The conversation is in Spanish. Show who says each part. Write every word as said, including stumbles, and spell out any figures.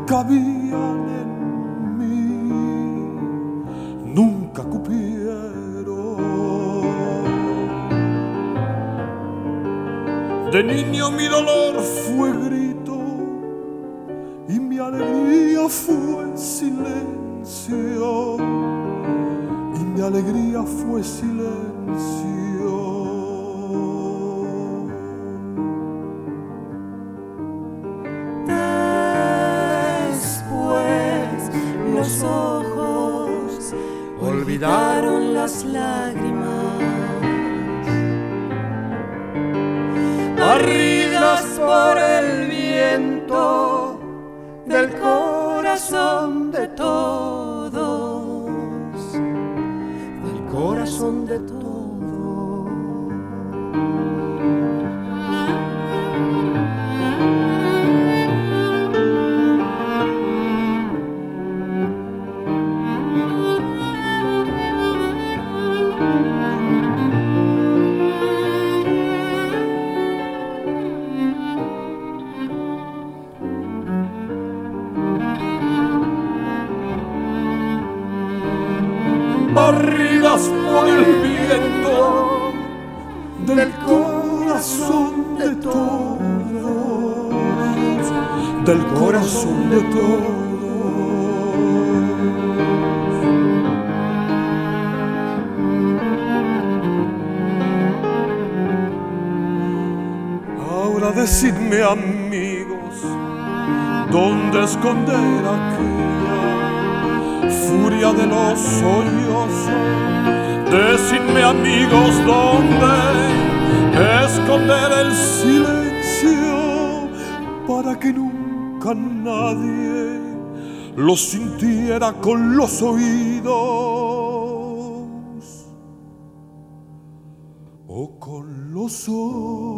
Speaker 1: cabían en mí, nunca cupieron. De niño mi dolor fue grito y mi alegría fue silencio, y mi alegría fue silencio.
Speaker 2: Después los ojos olvidaron las lágrimas, barridas por el viento del corazón de todos, del corazón de todos.
Speaker 1: Barridas por el viento del corazón de todos, del corazón de todos. Ahora decidme, amigos, ¿dónde esconder aquella furia de los sollozos? Decidme, amigos, ¿dónde esconder el silencio para que nunca nadie lo sintiera con los oídos o con los ojos?